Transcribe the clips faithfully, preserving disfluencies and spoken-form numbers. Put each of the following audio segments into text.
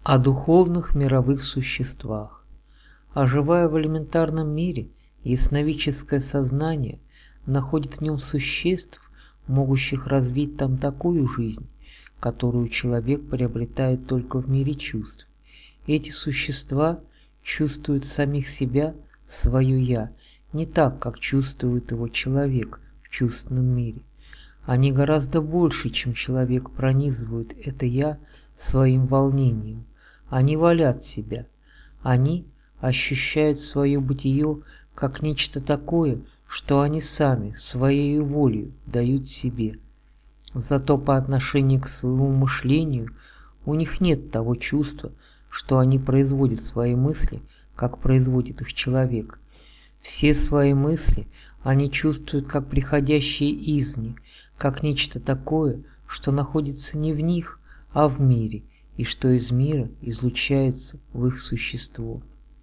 О духовных мировых существах. Оживая в элементарном мире, ясновидческое сознание находит в нем существ, могущих развить там такую жизнь, которую человек приобретает только в мире чувств. Эти существа чувствуют самих себя, свое «я», не так, как чувствует его человек в чувственном мире. Они гораздо больше, чем человек, пронизывают это «я» своим волнением. Они валят себя. Они ощущают свое бытие как нечто такое, что они сами, своей волею, дают себе. Зато по отношению к своему мышлению у них нет того чувства, что они производят свои мысли, как производит их человек. Все свои мысли они чувствуют как приходящие извне, как нечто такое, что находится не в них, а в мире, и что из мира излучается в их существо.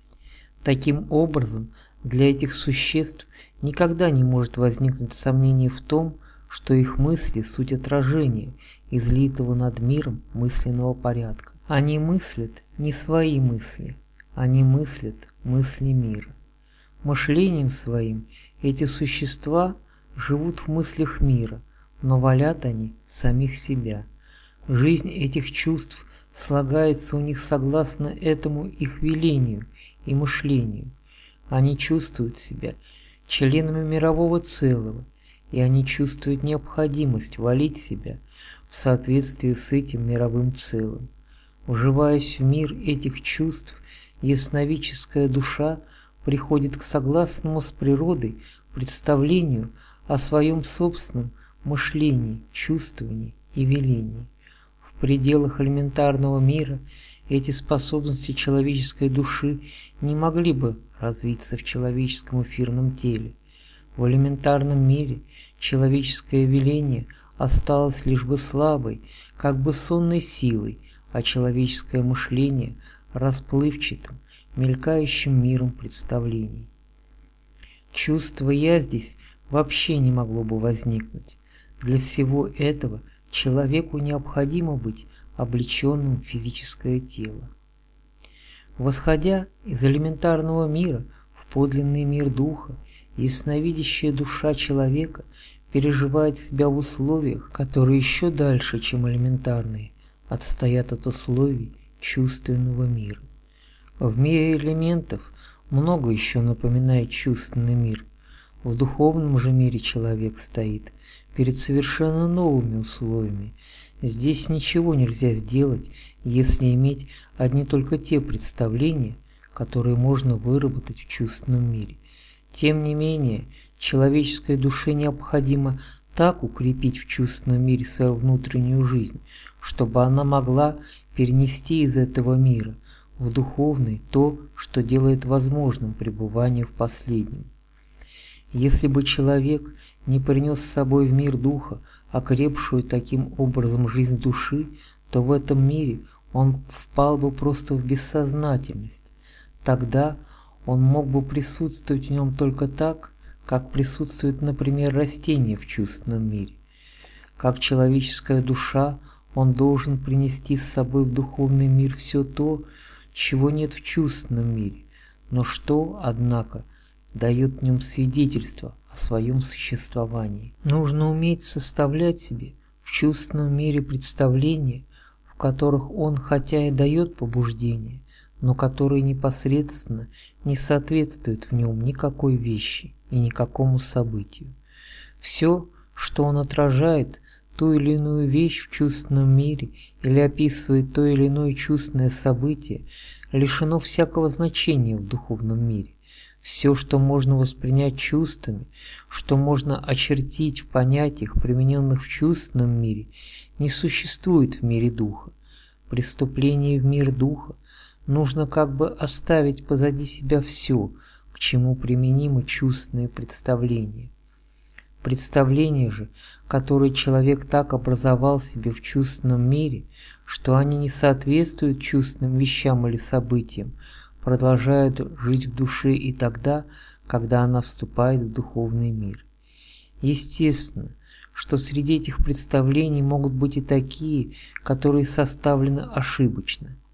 Таким образом, для этих существ никогда не может возникнуть сомнение в том, что их мысли – суть отражения, излитого над миром мысленного порядка. Они мыслят не свои мысли, они мыслят мысли мира. Мышлением своим эти существа живут в мыслях мира, но валят они самих себя. Жизнь этих чувств слагается у них согласно этому их велению и мышлению. Они чувствуют себя членами мирового целого, и они чувствуют необходимость валить себя в соответствии с этим мировым целым. Вживаясь в мир этих чувств, ясновидческая душа приходит к согласному с природой представлению о своем собственном мышлении, чувствовании и велении. В пределах элементарного мира эти способности человеческой души не могли бы развиться в человеческом эфирном теле. В элементарном мире человеческое веление осталось лишь бы слабой, как бы сонной силой, а человеческое мышление – расплывчатым, мелькающим миром представлений. Чувство «я» здесь вообще не могло бы возникнуть. Для всего этого человеку необходимо быть облеченным в физическое тело. Восходя из элементарного мира в подлинный мир духа, ясновидящая душа человека переживает себя в условиях, которые еще дальше, чем элементарные, отстоят от условий чувственного мира. В мире элементов много еще напоминает чувственный мир. В духовном же мире человек стоит перед совершенно новыми условиями. Здесь ничего нельзя сделать, если иметь одни только те представления, которые можно выработать в чувственном мире. Тем не менее, человеческой душе необходимо так укрепить в чувственном мире свою внутреннюю жизнь, чтобы она могла перенести из этого мира в духовный то, что делает возможным пребывание в последнем. Если бы человек не принес с собой в мир духа окрепшую таким образом жизнь души, то в этом мире он впал бы просто в бессознательность. Тогда он мог бы присутствовать в нем только так, как присутствует, например, растение в чувственном мире. Как человеческая душа, он должен принести с собой в духовный мир все то, чего нет в чувственном мире, но что, однако, дает в нем свидетельство о своем существовании. Нужно уметь составлять себе в чувственном мире представления, в которых он хотя и дает побуждение, но которые непосредственно не соответствуют в нем никакой вещи и никакому событию. Все, что он отражает, ту или иную вещь в чувственном мире или описывает то или иное чувственное событие, лишено всякого значения в духовном мире. Все, что можно воспринять чувствами, что можно очертить в понятиях, примененных в чувственном мире, не существует в мире духа. При вступлении в мир духа нужно как бы оставить позади себя все, к чему применимы чувственные представления. Представления же, которые человек так образовал себе в чувственном мире, что они не соответствуют чувственным вещам или событиям, продолжают жить в душе и тогда, когда она вступает в духовный мир. Естественно, что среди этих представлений могут быть и такие, которые составлены ошибочно.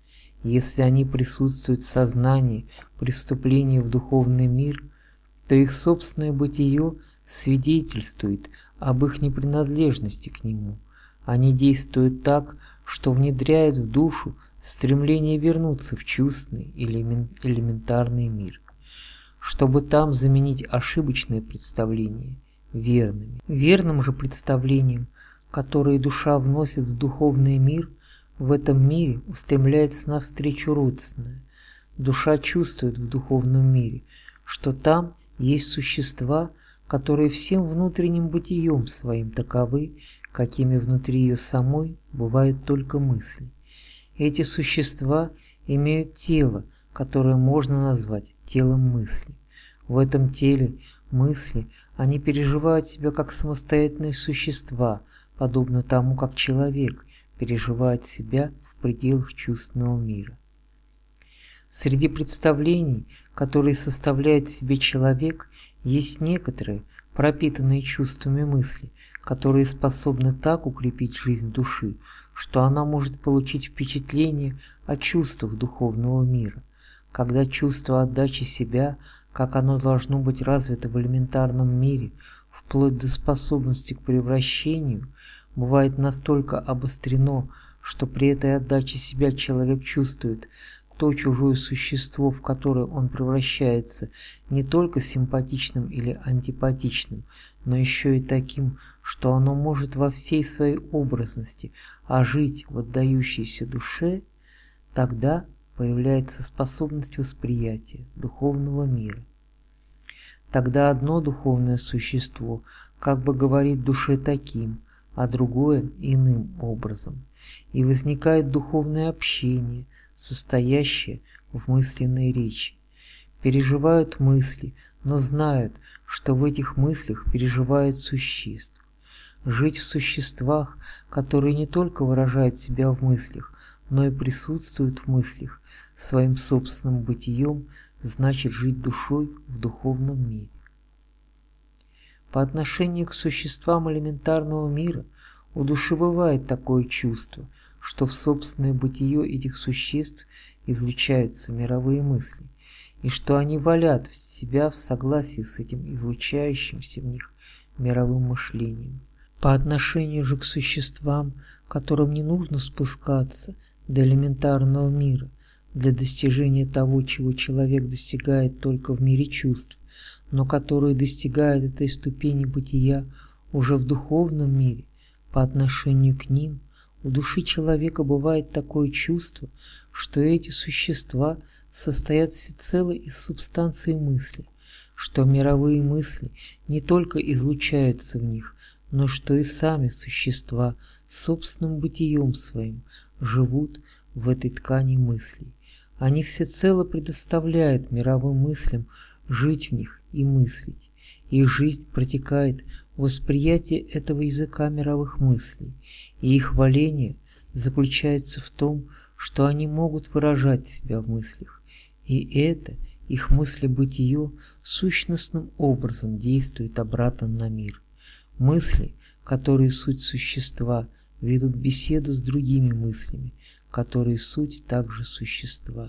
Если они присутствуют в сознании при вступлении в духовный мир, то их собственное бытие свидетельствует об их непринадлежности к нему. Они действуют так, что внедряют в душу стремление вернуться в чувственный или элементарный мир, чтобы там заменить ошибочные представления верными. Верным же представлением, которые душа вносит в духовный мир, в этом мире устремляется навстречу родственное. Душа чувствует в духовном мире, что там есть существа, которые всем внутренним бытием своим таковы, какими внутри ее самой бывают только мысли. Эти существа имеют тело, которое можно назвать телом мысли. В этом теле мысли они переживают себя как самостоятельные существа, подобно тому, как человек переживает себя в пределах чувственного мира. Среди представлений, которые составляет в себе человек, есть некоторые, пропитанные чувствами мысли, которые способны так укрепить жизнь души, что она может получить впечатление о чувствах духовного мира. Когда чувство отдачи себя, как оно должно быть развито в элементарном мире, вплоть до способности к превращению, бывает настолько обострено, что при этой отдаче себя человек чувствует то чужое существо, в которое он превращается, не только симпатичным или антипатичным, но еще и таким, что оно может во всей своей образности ожить в отдающейся душе, тогда появляется способность восприятия духовного мира. Тогда одно духовное существо как бы говорит душе таким, а другое иным образом, и возникает духовное общение, состоящее в мысленной речи. Переживают мысли, но знают, что в этих мыслях переживают существ. Жить в существах, которые не только выражают себя в мыслях, но и присутствуют в мыслях своим собственным бытием, значит жить душой в духовном мире. По отношению к существам элементарного мира у души бывает такое чувство, что в собственное бытие этих существ излучаются мировые мысли, и что они валят в себя в согласии с этим излучающимся в них мировым мышлением. По отношению же к существам, которым не нужно спускаться до элементарного мира для достижения того, чего человек достигает только в мире чувств, но которые достигают этой ступени бытия уже в духовном мире, по отношению к ним у души человека бывает такое чувство, что эти существа состоят всецело из субстанции мысли, что мировые мысли не только излучаются в них, но что и сами существа собственным бытием своим живут в этой ткани мыслей. Они всецело предоставляют мировым мыслям жить в них и мыслить. Их жизнь протекает в восприятии этого языка мировых мыслей, и их валение заключается в том, что они могут выражать себя в мыслях, и это их мыслебытие сущностным образом действует обратно на мир. Мысли, которые суть существа, ведут беседу с другими мыслями, которые суть также существа.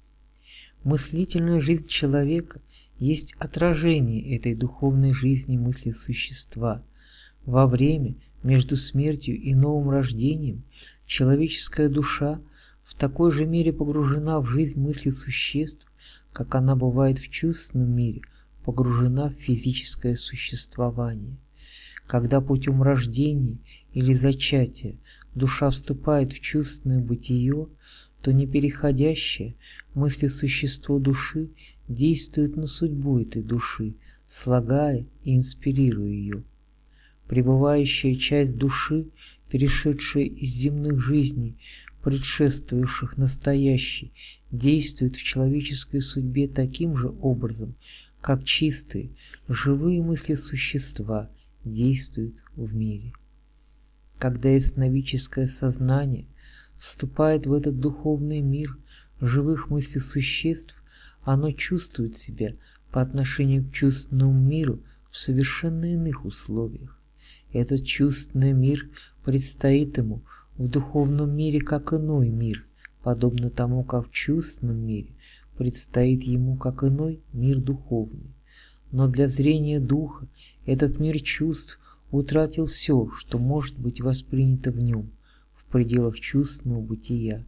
Мыслительная жизнь человека есть отражение этой духовной жизни мысли существа. Во время между смертью и новым рождением человеческая душа в такой же мере погружена в жизнь мысли существ, как она бывает в чувственном мире погружена в физическое существование. Когда путем рождения или зачатия душа вступает в чувственное бытие, то непереходящее мыслесущество души действует на судьбу этой души, слагая и инспирируя ее. Пребывающая часть души, перешедшая из земных жизней, предшествующих настоящей, действует в человеческой судьбе таким же образом, как чистые, живые мысли существа действуют в мире. Когда ясновидческое сознание вступает в этот духовный мир живых мыслей существ, оно чувствует себя по отношению к чувственному миру в совершенно иных условиях. Этот чувственный мир предстоит ему в духовном мире как иной мир, подобно тому, как в чувственном мире предстоит ему как иной мир духовный. Но для зрения духа этот мир чувств утратил все, что может быть воспринято в нем, в пределах чувственного бытия.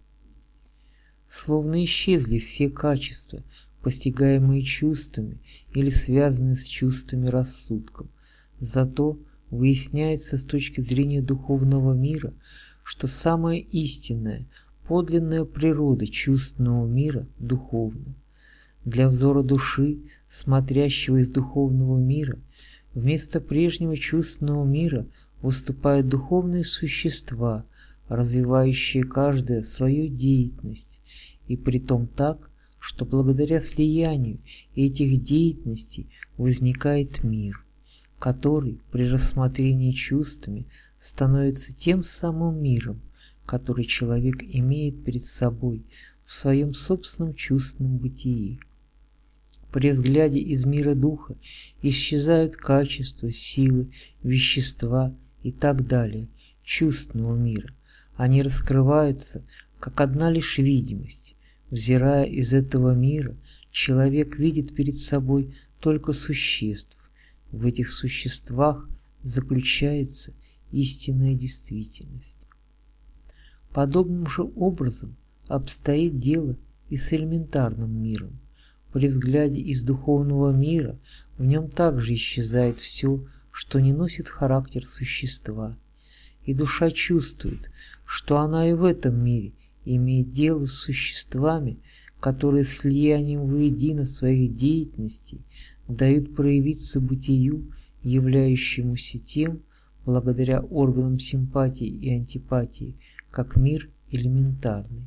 Словно исчезли все качества, постигаемые чувствами или связанные с чувствами рассудком. Зато выясняется с точки зрения духовного мира, что самая истинная, подлинная природа чувственного мира духовна. Для взора души, смотрящего из духовного мира, вместо прежнего чувственного мира выступают духовные существа, развивающие каждая свою деятельность, и притом так, что благодаря слиянию этих деятельностей возникает мир, который при рассмотрении чувствами становится тем самым миром, который человек имеет перед собой в своем собственном чувственном бытии. При взгляде из мира духа исчезают качества, силы, вещества и так далее чувственного мира. Они раскрываются, как одна лишь видимость. Взирая из этого мира, человек видит перед собой только существ. В этих существах заключается истинная действительность. Подобным же образом обстоит дело и с элементарным миром. При взгляде из духовного мира в нем также исчезает все, что не носит характер существа, и душа чувствует, что она и в этом мире имеет дело с существами, которые слиянием воедино своих деятельностей дают проявиться бытию, являющемуся тем, благодаря органам симпатии и антипатии, как мир элементарный.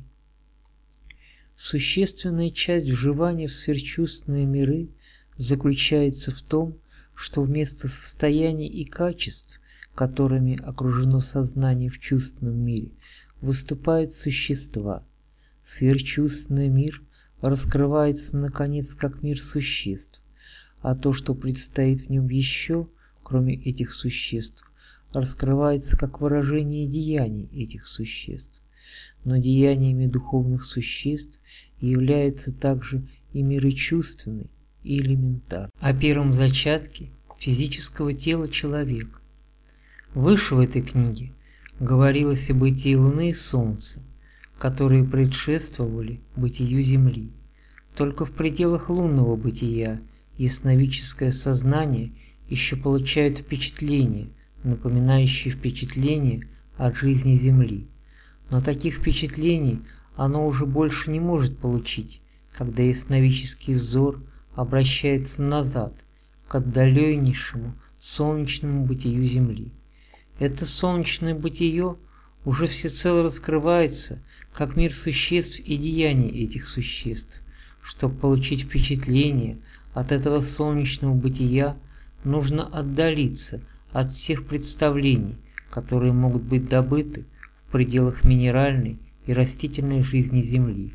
Существенная часть вживания в сверхчувственные миры заключается в том, что вместо состояний и качеств, которыми окружено сознание в чувственном мире, выступают существа. Сверхчувственный мир раскрывается, наконец, как мир существ, а то, что предстоит в нем еще, кроме этих существ, раскрывается как выражение деяний этих существ. Но деяниями духовных существ являются также и миры чувственный и элементарный. О первом зачатке физического тела человека. Выше в этой книге говорилось о бытии Луны и Солнца, которые предшествовали бытию Земли. Только в пределах лунного бытия ясновидческое сознание еще получает впечатление, напоминающее впечатление от жизни Земли. Но таких впечатлений оно уже больше не может получить, когда ясновидческий взор обращается назад, к отдаленнейшему солнечному бытию Земли. Это солнечное бытие уже всецело раскрывается, как мир существ и деяний этих существ. Чтобы получить впечатление от этого солнечного бытия, нужно отдалиться от всех представлений, которые могут быть добыты в пределах минеральной и растительной жизни Земли.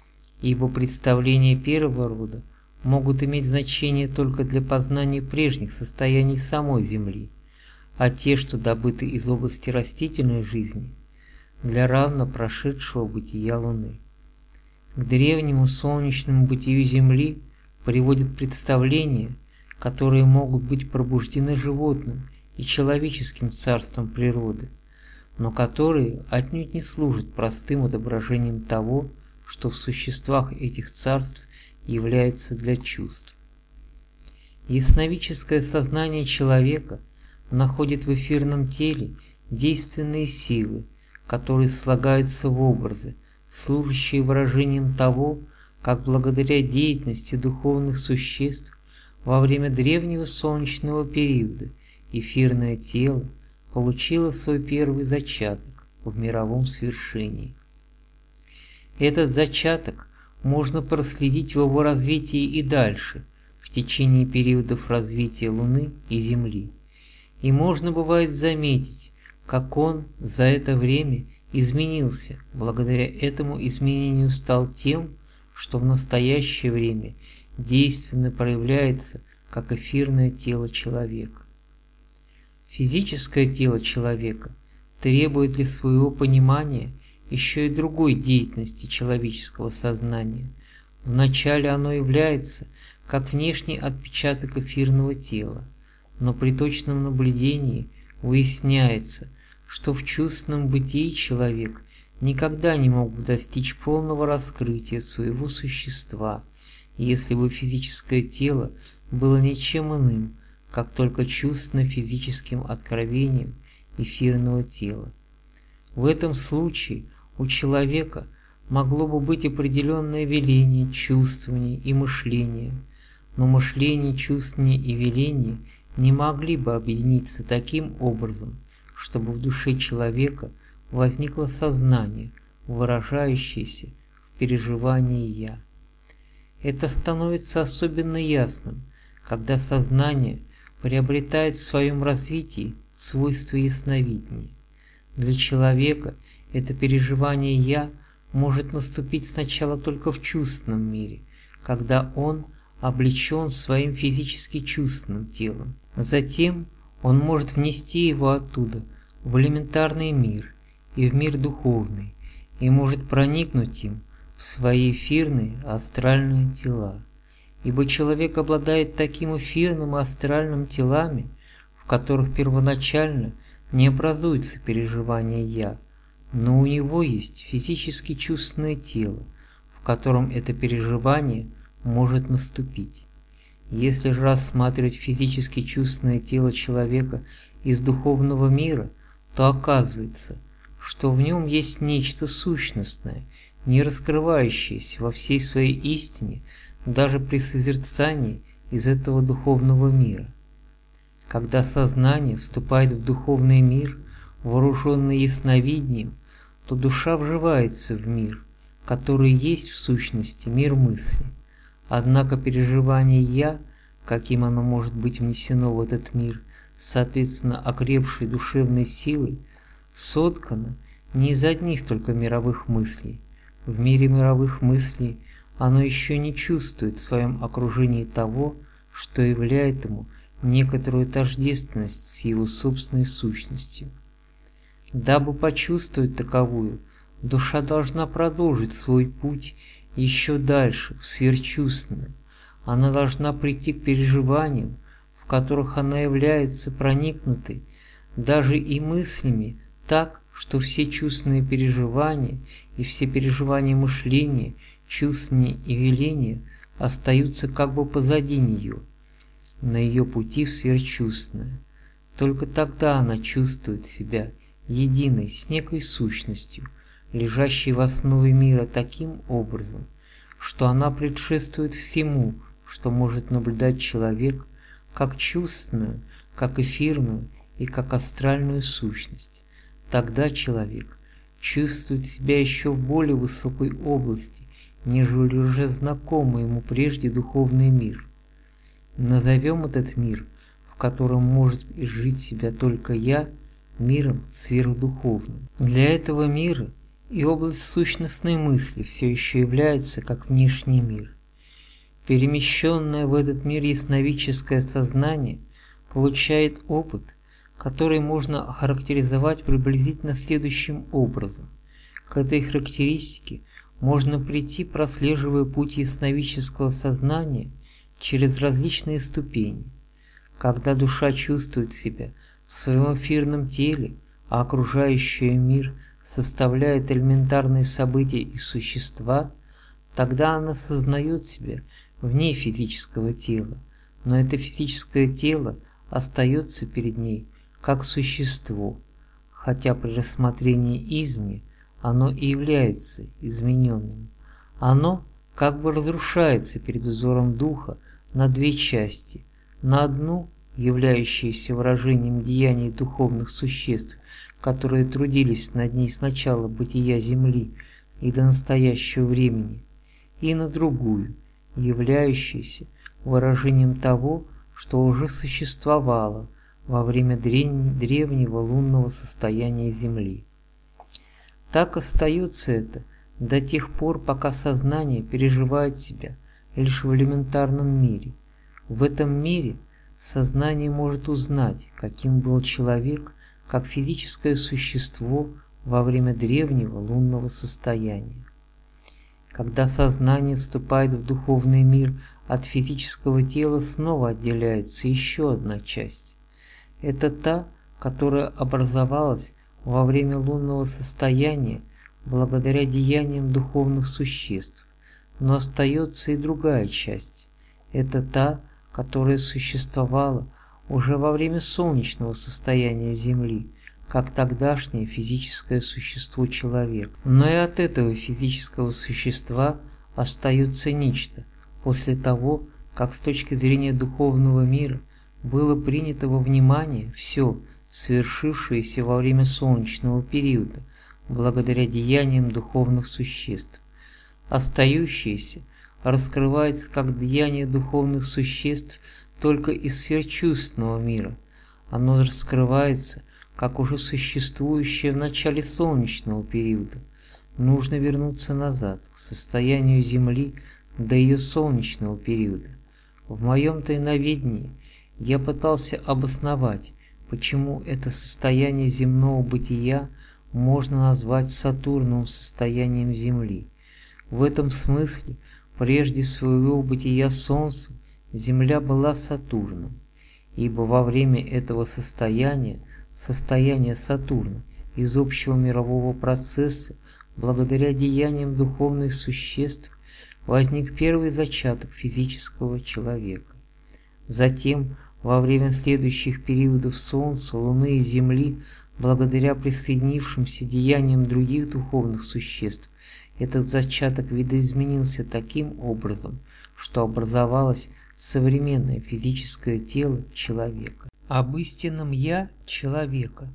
Ибо представления первого рода могут иметь значение только для познания прежних состояний самой Земли, а те, что добыты из области растительной жизни, для равно прошедшего бытия Луны. К древнему солнечному бытию Земли приводят представления, которые могут быть пробуждены животным и человеческим царством природы, но которые отнюдь не служат простым отображением того, что в существах этих царств является для чувств. Ясновидческое сознание человека находит в эфирном теле действенные силы, которые слагаются в образы, служащие выражением того, как благодаря деятельности духовных существ во время древнего солнечного периода эфирное тело получило свой первый зачаток в мировом свершении. Этот зачаток можно проследить в его развитии и дальше, в течение периодов развития Луны и Земли. И можно бывает заметить, как он за это время изменился, благодаря этому изменению стал тем, что в настоящее время действенно проявляется как эфирное тело человека. Физическое тело человека требует для своего понимания еще и другой деятельности человеческого сознания. Вначале оно является как внешний отпечаток эфирного тела, но при точном наблюдении выясняется, что в чувственном бытии человек никогда не мог бы достичь полного раскрытия своего существа, если бы физическое тело было ничем иным, как только чувственно-физическим откровением эфирного тела. В этом случае у человека могло бы быть определенное веление, чувствование и мышление, но мышление, чувствование и веление не могли бы объединиться таким образом, чтобы в душе человека возникло сознание, выражающееся в переживании «я». Это становится особенно ясным, когда сознание приобретает в своем развитии свойства ясновидения. Для человека это переживание «я» может наступить сначала только в чувственном мире, когда он облечен своим физически чувственным телом. Затем он может внести его оттуда в элементарный мир и в мир духовный, и может проникнуть им в свои эфирные астральные тела. Ибо человек обладает таким эфирным и астральным телами, в которых первоначально не образуется переживание «я», но у него есть физически чувственное тело, в котором это переживание может наступить. Если же рассматривать физически чувственное тело человека из духовного мира, то оказывается, что в нем есть нечто сущностное, не раскрывающееся во всей своей истине даже при созерцании из этого духовного мира. Когда сознание вступает в духовный мир, вооруженный ясновидением, то душа вживается в мир, который есть в сущности мир мысли. Однако переживание «я», каким оно может быть внесено в этот мир, соответственно окрепшей душевной силой, соткано не из одних только мировых мыслей. В мире мировых мыслей оно еще не чувствует в своем окружении того, что являет ему некоторую тождественность с его собственной сущностью. Дабы почувствовать таковую, душа должна продолжить свой путь еще дальше, в сверхчувственное. Она должна прийти к переживаниям, в которых она является проникнутой даже и мыслями так, что все чувственные переживания и все переживания мышления, чувствования и веления остаются как бы позади нее, на ее пути в сверхчувственное. Только тогда она чувствует себя единой с некой сущностью, лежащей в основе мира таким образом, что она предшествует всему, что может наблюдать человек, как чувственную, как эфирную и как астральную сущность. Тогда человек чувствует себя еще в более высокой области, нежели уже знакомый ему прежде духовный мир. Назовем этот мир, в котором может изжить себя только «я», миром сверхдуховным. Для этого мира и область сущностной мысли все еще является как внешний мир. Перемещенное в этот мир ясновидческое сознание получает опыт, который можно охарактеризовать приблизительно следующим образом. К этой характеристике можно прийти, прослеживая путь ясновидческого сознания через различные ступени. Когда душа чувствует себя в своем эфирном теле, а окружающий мир составляет элементарные события и существа, тогда она сознает себя вне физического тела, но это физическое тело остается перед ней как существо, хотя при рассмотрении извне оно и является измененным. Оно как бы разрушается перед взором духа на две части, на одну, являющуюся выражением деяний духовных существ, которые трудились над ней с начала бытия Земли и до настоящего времени, и на другую, являющуюся выражением того, что уже существовало во время древнего лунного состояния Земли. Так остается это до тех пор, пока сознание переживает себя лишь в элементарном мире. В этом мире сознание может узнать, каким был человек, как физическое существо во время древнего лунного состояния. Когда сознание вступает в духовный мир, от физического тела снова отделяется еще одна часть. Это та, которая образовалась во время лунного состояния благодаря деяниям духовных существ, но остается и другая часть. Это та, которая существовала уже во время солнечного состояния Земли, как тогдашнее физическое существо человек. Но и от этого физического существа остается нечто, после того, как с точки зрения духовного мира было принято во внимание все, свершившееся во время солнечного периода, благодаря деяниям духовных существ. Остающееся раскрывается как деяние духовных существ только из сверхчувственного мира. Оно раскрывается как уже существующее в начале солнечного периода. Нужно вернуться назад, к состоянию Земли до ее солнечного периода. В моем тайноведении я пытался обосновать, почему это состояние земного бытия можно назвать Сатурновым состоянием Земли. В этом смысле, прежде своего бытия Солнца, Земля была Сатурном, ибо во время этого состояния, состояния Сатурна, из общего мирового процесса, благодаря деяниям духовных существ, возник первый зачаток физического человека. Затем, во время следующих периодов Солнца, Луны и Земли, благодаря присоединившимся деяниям других духовных существ, этот зачаток видоизменился таким образом, что образовалось современное физическое тело человека. Об истинном «я» человека.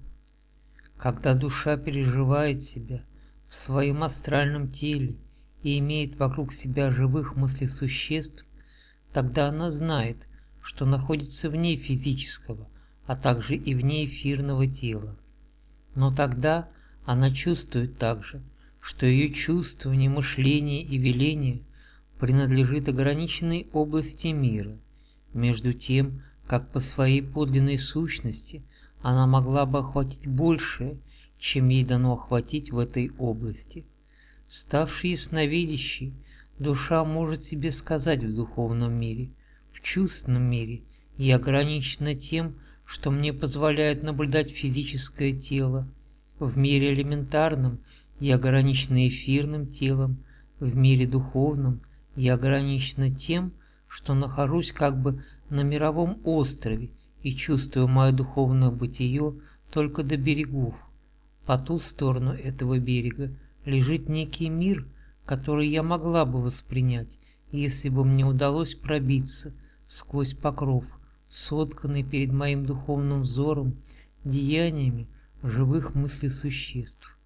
Когда душа переживает себя в своем астральном теле и имеет вокруг себя живых мыслесуществ, тогда она знает, что находится вне физического, а также и вне эфирного тела. Но тогда она чувствует также, что ее чувствование, мышление и веление принадлежит ограниченной области мира, между тем, как по своей подлинной сущности она могла бы охватить большее, чем ей дано охватить в этой области. Ставшей ясновидящей, душа может себе сказать в духовном мире: в чувственном мире я ограничена тем, что мне позволяет наблюдать физическое тело. В мире элементарном я ограничена эфирным телом, в мире духовном я ограничена тем, что нахожусь как бы на мировом острове и чувствую мое духовное бытие только до берегов. По ту сторону этого берега лежит некий мир, который я могла бы воспринять, если бы мне удалось пробиться сквозь покров, сотканный перед моим духовным взором деяниями живых мыслесуществ.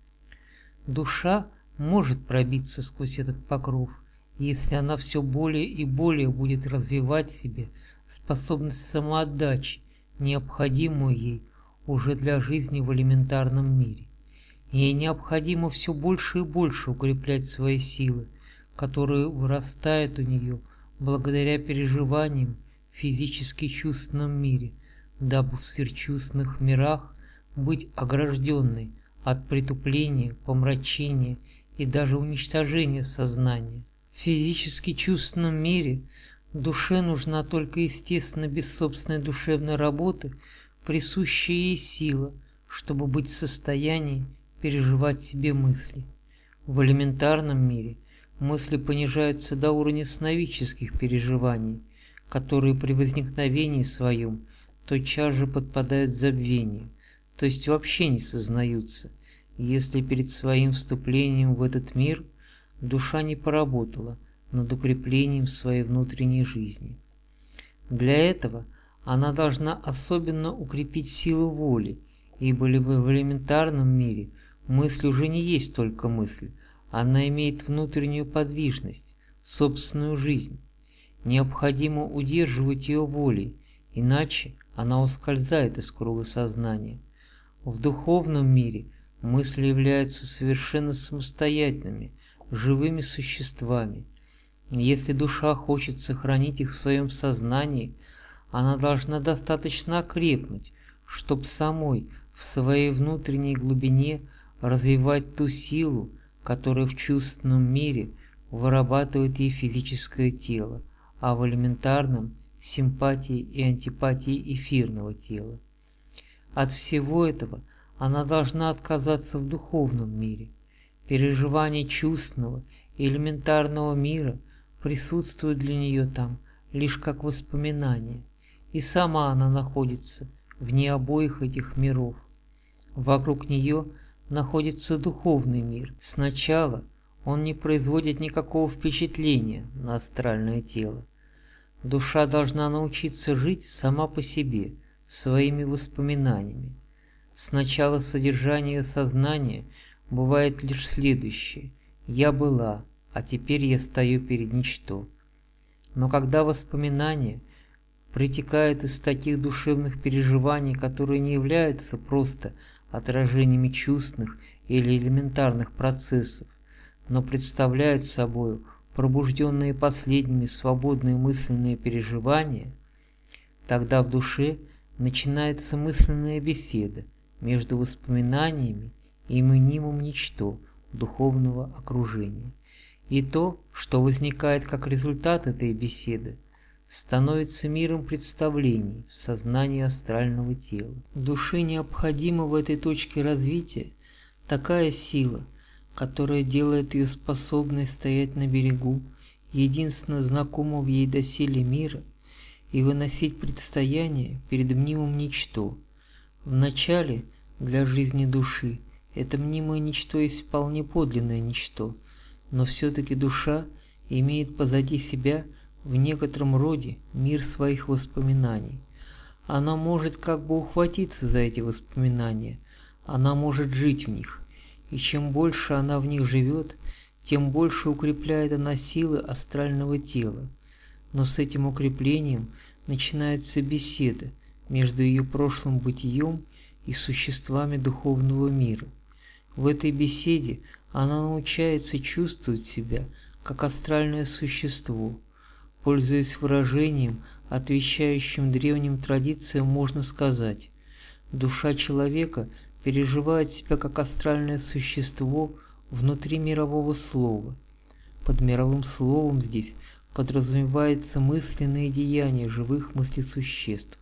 Душа может пробиться сквозь этот покров, если она все более и более будет развивать в себе способность самоотдачи, необходимую ей уже для жизни в элементарном мире. Ей необходимо все больше и больше укреплять свои силы, которые вырастают у нее благодаря переживаниям в физически-чувственном мире, дабы в сверхчувственных мирах быть огражденной от притупления, помрачения и даже уничтожения сознания. В физически-чувственном мире душе нужна только естественно без собственной душевной работы присущая ей сила, чтобы быть в состоянии переживать себе мысли. В элементарном мире мысли понижаются до уровня сновидческих переживаний, которые при возникновении своем тотчас же подпадают в забвение, то есть вообще не сознаются, если перед своим вступлением в этот мир душа не поработала над укреплением своей внутренней жизни. Для этого она должна особенно укрепить силу воли, ибо в элементарном мире мысль уже не есть только мысль, она имеет внутреннюю подвижность, собственную жизнь. Необходимо удерживать ее волей, иначе она ускользает из круга сознания. В духовном мире мысли являются совершенно самостоятельными, живыми существами. Если душа хочет сохранить их в своем сознании, она должна достаточно окрепнуть, чтобы самой в своей внутренней глубине развивать ту силу, которая в чувственном мире вырабатывает ей физическое тело, а в элементарном – симпатии и антипатии эфирного тела. От всего этого она должна отказаться в духовном мире. Переживание чувственного и элементарного мира присутствует для нее там лишь как воспоминание, и сама она находится вне обоих этих миров. Вокруг нее находится духовный мир. Сначала он не производит никакого впечатления на астральное тело. Душа должна научиться жить сама по себе, своими воспоминаниями. Сначала содержание сознания бывает лишь следующее: «Я была, а теперь я стою перед ничто». Но когда воспоминания притекают из таких душевных переживаний, которые не являются просто отражениями чувственных или элементарных процессов, но представляют собой пробужденные последними свободные мысленные переживания, тогда в душе начинается мысленная беседа между воспоминаниями и мнимым ничто духовного окружения. И то, что возникает как результат этой беседы, становится миром представлений в сознании астрального тела. Душе необходима в этой точке развития такая сила, которая делает ее способной стоять на берегу единственно знакомого ей доселе мира и выносить предстояние перед мнимым ничто. Вначале для жизни души это мнимое ничто есть вполне подлинное ничто, но все-таки душа имеет позади себя в некотором роде мир своих воспоминаний. Она может как бы ухватиться за эти воспоминания, она может жить в них, и чем больше она в них живет, тем больше укрепляет она силы астрального тела. Но с этим укреплением начинается беседа между ее прошлым бытием и существами духовного мира. В этой беседе она научается чувствовать себя как астральное существо. Пользуясь выражением, отвечающим древним традициям, можно сказать: душа человека переживает себя как астральное существо внутри мирового слова. Под мировым словом здесь подразумевается мысленные деяния живых мыслесуществ,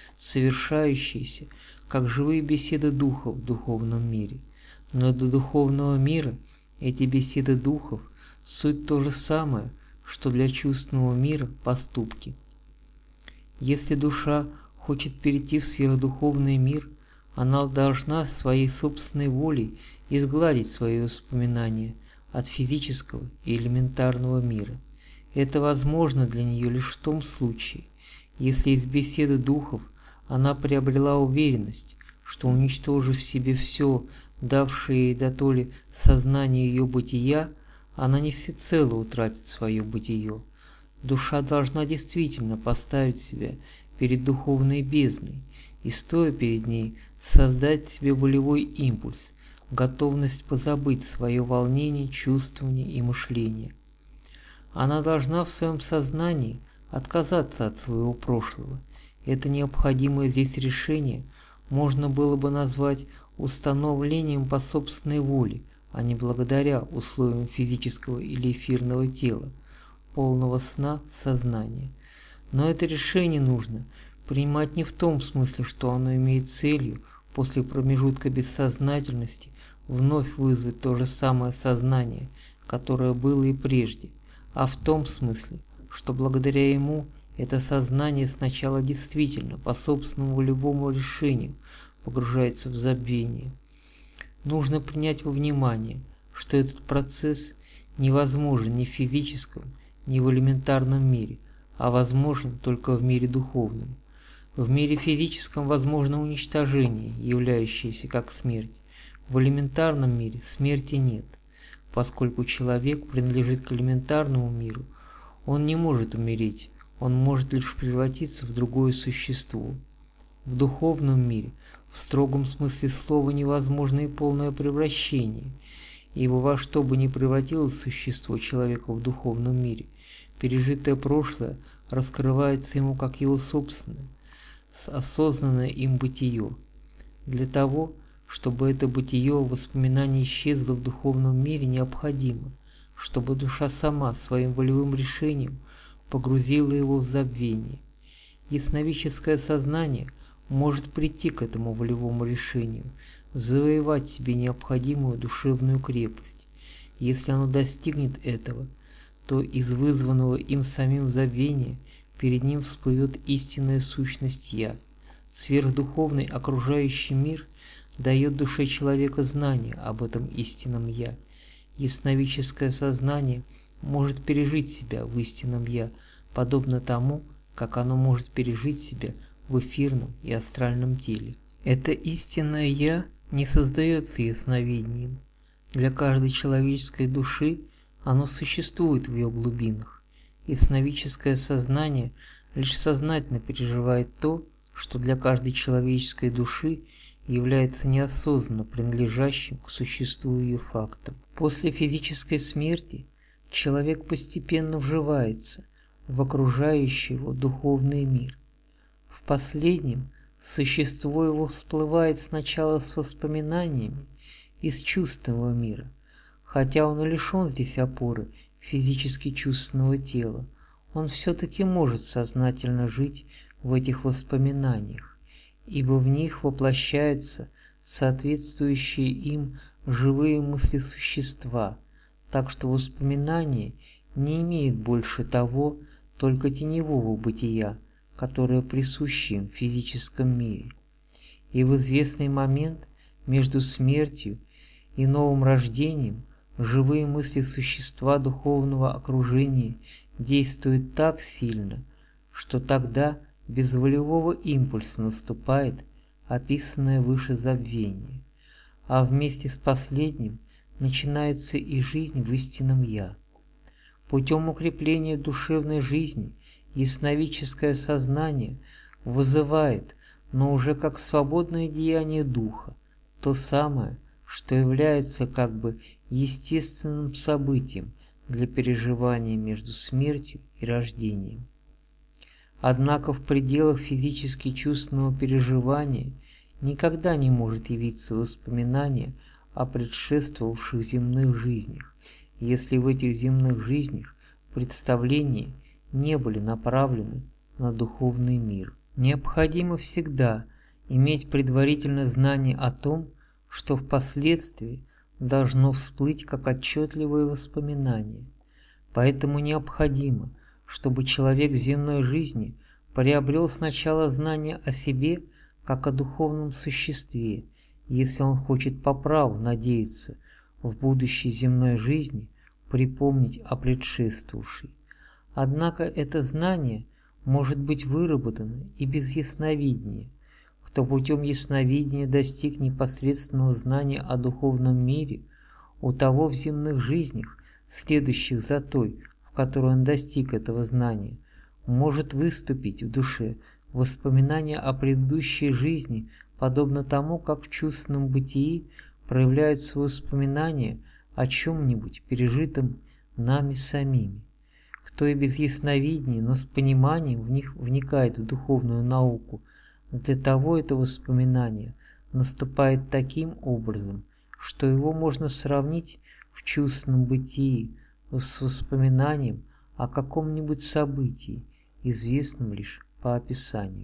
совершающиеся как живые беседы духов в духовном мире. Но до духовного мира эти беседы духов – суть то же самое, что для чувственного мира поступки. Если душа хочет перейти в сверхдуховный мир, она должна своей собственной волей изгладить свои воспоминания от физического и элементарного мира. Это возможно для нее лишь в том случае, если из беседы духов она приобрела уверенность, что, уничтожив в себе все, давшее ей дотоле сознание ее бытия, она не всецело утратит свое бытие. Душа должна действительно поставить себя перед духовной бездной и, стоя перед ней, создать себе волевой импульс, готовность позабыть свое волнение, чувствование и мышление. Она должна в своем сознании отказаться от своего прошлого. Это необходимое здесь решение можно было бы назвать установлением по собственной воле, а не благодаря условиям физического или эфирного тела, полного сна сознания. Но это решение нужно принимать не в том смысле, что оно имеет целью после промежутка бессознательности вновь вызвать то же самое сознание, которое было и прежде, а в том смысле, что благодаря ему это сознание сначала действительно по собственному волевому решению погружается в забвение. Нужно принять во внимание, что этот процесс невозможен ни в физическом, ни в элементарном мире, а возможен только в мире духовном. В мире физическом возможно уничтожение, являющееся как смерть. В элементарном мире смерти нет. Поскольку человек принадлежит к элементарному миру, он не может умереть, он может лишь превратиться в другое существо. В духовном мире в строгом смысле слова невозможно и полное превращение, ибо во что бы ни превратилось существо человека в духовном мире, пережитое прошлое раскрывается ему как его собственное, осознанное им бытие. Для того, Чтобы это бытие воспоминаний исчезло в духовном мире, необходимо, чтобы душа сама своим волевым решением погрузила его в забвение. Ясновидческое сознание может прийти к этому волевому решению, завоевать себе необходимую душевную крепость. Если оно достигнет этого, то из вызванного им самим забвения перед ним всплывет истинная сущность «Я». Сверхдуховный окружающий мир дает душе человека знание об этом истинном «Я». Ясновидческое сознание может пережить себя в истинном «Я», подобно тому, как оно может пережить себя в эфирном и астральном теле. Это истинное «Я» не создается ясновидением. Для каждой человеческой души оно существует в ее глубинах. Ясновидческое сознание лишь сознательно переживает то, что для каждой человеческой души является неосознанно принадлежащим к существу ее фактом. После физической смерти человек постепенно вживается в окружающий его духовный мир. В последнем существо его всплывает сначала с воспоминаниями из чувственного мира, хотя он и лишен здесь опоры физически чувственного тела, он все-таки может сознательно жить в этих воспоминаниях, ибо в них воплощаются соответствующие им живые мысли существа, так что воспоминания не имеют больше того, только теневого бытия, которое присуще им в физическом мире. И в известный момент между смертью и новым рождением живые мысли существа духовного окружения действуют так сильно, что тогда без волевого импульса наступает описанное выше забвение, а вместе с последним начинается и жизнь в истинном «Я». Путем укрепления душевной жизни ясновидческое сознание вызывает, но уже как свободное деяние духа, то самое, что является как бы естественным событием для переживания между смертью и рождением. Однако в пределах физически чувственного переживания никогда не может явиться воспоминание о предшествовавших земных жизнях, если в этих земных жизнях представления не были направлены на духовный мир. Необходимо всегда иметь предварительное знание о том, что впоследствии должно всплыть как отчетливое воспоминание. Поэтому необходимо, чтобы человек в земной жизни приобрел сначала знание о себе как о духовном существе, если он хочет по праву надеяться в будущей земной жизни припомнить о предшествовавшей. Однако это знание может быть выработано и без ясновидения. Кто путем ясновидения достиг непосредственного знания о духовном мире, у того в земных жизнях, следующих за той, в которой он достиг этого знания, может выступить в душе воспоминание о предыдущей жизни, подобно тому, как в чувственном бытии проявляются воспоминания о чем-нибудь пережитом нами самими. Кто и без ясновидения, но с пониманием в них вникает в духовную науку, для того это воспоминание наступает таким образом, что его можно сравнить в чувственном бытии с воспоминанием о каком-нибудь событии, известном лишь по описанию.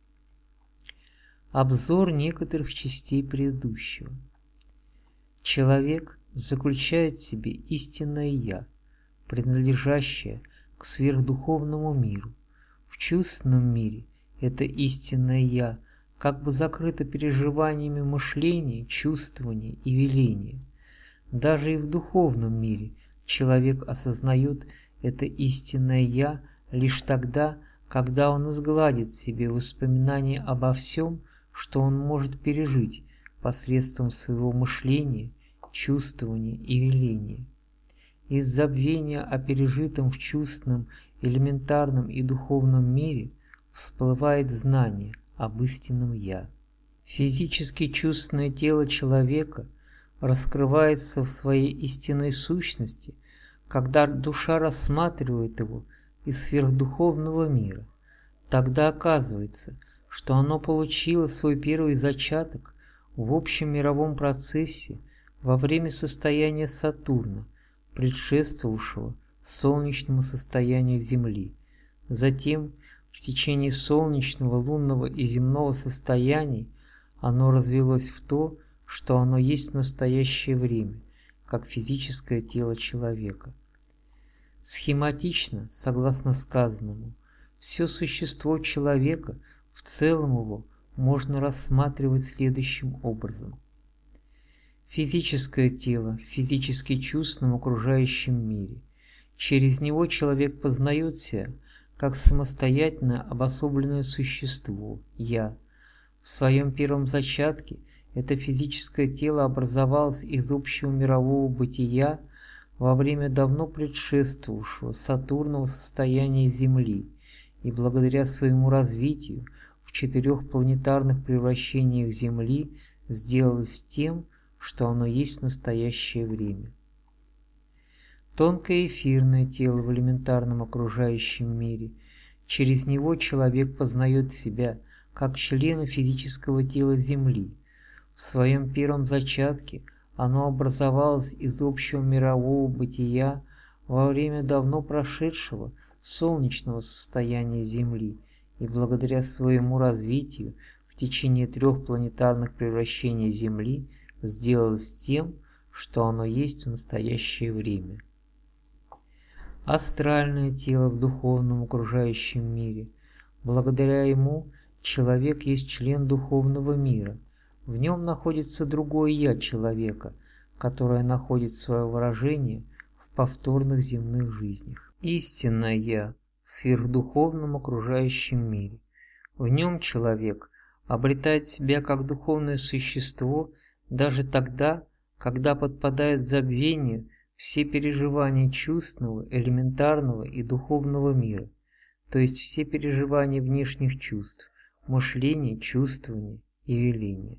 Обзор некоторых частей предыдущего. Человек заключает в себе истинное «Я», принадлежащее к сверхдуховному миру. В чувственном мире это истинное «Я» как бы закрыто переживаниями мышления, чувствования и веления. Даже и в духовном мире человек осознает это истинное «Я» лишь тогда, когда он изгладит в себе воспоминания обо всем, что он может пережить посредством своего мышления, чувствования и веления. Из забвения о пережитом в чувственном, элементарном и духовном мире всплывает знание об истинном «Я». Физически чувственное тело человека раскрывается в своей истинной сущности, когда душа рассматривает его из сверхдуховного мира. Тогда оказывается, что оно получило свой первый зачаток в общем мировом процессе во время состояния Сатурна, предшествовавшего солнечному состоянию Земли. Затем, в течение солнечного, лунного и земного состояний, оно развилось в то, что оно есть в настоящее время, как физическое тело человека. Схематично, согласно сказанному, все существо человека, в целом его, можно рассматривать следующим образом. Физическое тело, физически чувственном окружающем мире. Через него человек познает себя как самостоятельное обособленное существо, «я». В своем первом зачатке это физическое тело образовалось из общего мирового бытия во время давно предшествовавшего Сатурного состояния Земли и благодаря своему развитию в четырех планетарных превращениях Земли сделалось тем, что оно есть в настоящее время. Тонкое эфирное тело в элементарном окружающем мире. Через него человек познает себя как члена физического тела Земли. В своем первом зачатке оно образовалось из общего мирового бытия во время давно прошедшего солнечного состояния Земли и благодаря своему развитию в течение трех планетарных превращений Земли сделалось тем, что оно есть в настоящее время. Астральное тело в духовном окружающем мире. Благодаря ему человек есть член духовного мира. В нем находится другое «я» человека, которое находит свое выражение в повторных земных жизнях. Истинное «я» в сверхдуховном окружающем мире. В нем человек обретает себя как духовное существо даже тогда, когда подпадают забвению все переживания чувственного, элементарного и духовного мира, то есть все переживания внешних чувств, мышления, чувствования и веления.